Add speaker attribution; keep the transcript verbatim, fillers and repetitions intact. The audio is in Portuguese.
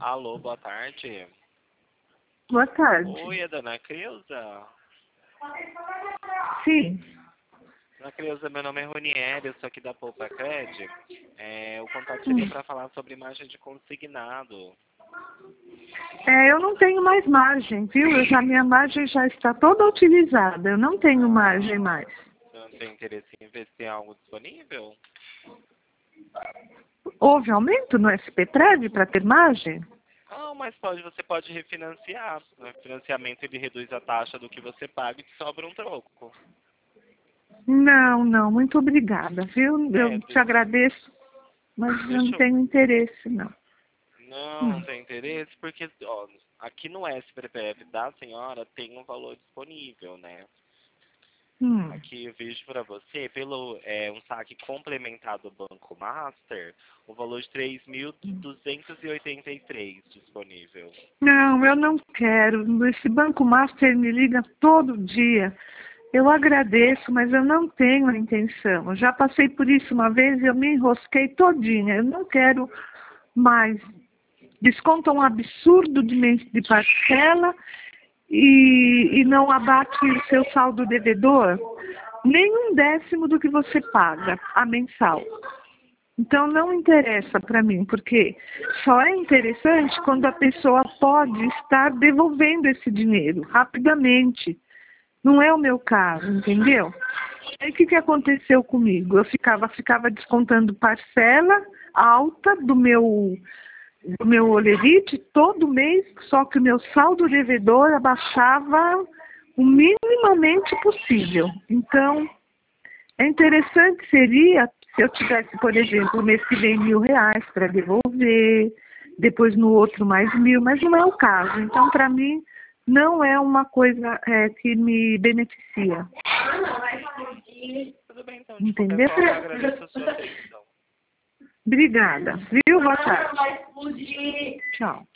Speaker 1: Alô, boa tarde.
Speaker 2: Boa tarde.
Speaker 1: Oi, é Dona Creuza?
Speaker 2: Sim.
Speaker 1: Dona Creuza, meu nome é Ronieri, eu sou aqui da Poupa Cred. É, o contato seria
Speaker 2: Hum.
Speaker 1: para falar sobre margem de consignado.
Speaker 2: É, eu não tenho mais margem, viu? Eu já, minha margem já está toda utilizada. Eu não tenho margem mais.
Speaker 1: Você não tem interesse em investir em algo disponível?
Speaker 2: Houve aumento no S P Prev para ter margem?
Speaker 1: Não, mas pode, você pode refinanciar. O financiamento ele reduz a taxa do que você paga e te sobra um troco.
Speaker 2: Não, não. Muito obrigada, viu?
Speaker 1: É,
Speaker 2: Eu te
Speaker 1: deixa,
Speaker 2: agradeço, mas eu não
Speaker 1: deixa eu...
Speaker 2: tenho interesse, não.
Speaker 1: Não, não
Speaker 2: Hum.
Speaker 1: tem interesse, porque ó, aqui no S P P F da senhora tem um valor disponível, né?
Speaker 2: Hum.
Speaker 1: Aqui eu vejo para você, pelo é, um saque complementar do Banco Master, o valor de três mil duzentos e oitenta e três disponível.
Speaker 2: Não, eu não quero. Esse Banco Master me liga todo dia. Eu agradeço, mas eu não tenho a intenção. Eu já passei por isso uma vez e eu me enrosquei todinha. Eu não quero mais. Desconta um absurdo de, men- de parcela e, e não abate o seu saldo devedor nem um décimo do que você paga a mensal. Então não interessa para mim, porque só é interessante quando a pessoa pode estar devolvendo esse dinheiro rapidamente. Não é o meu caso, entendeu? Aí o que, que aconteceu comigo? Eu ficava, ficava descontando parcela alta do meu, do meu Olerite todo mês, só que o meu saldo devedor abaixava o minimamente possível. Então, é interessante seria se eu tivesse, por exemplo, no mês que vem mil reais para devolver, depois no outro mais mil, mas não é o caso. Então, para mim, não é uma coisa é, que me beneficia.
Speaker 1: Tudo bem, então, de qualquer
Speaker 2: Entendeu?
Speaker 1: forma, eu agradeço a sua atenção.
Speaker 2: Obrigada. Viu? Boa tarde. Tchau.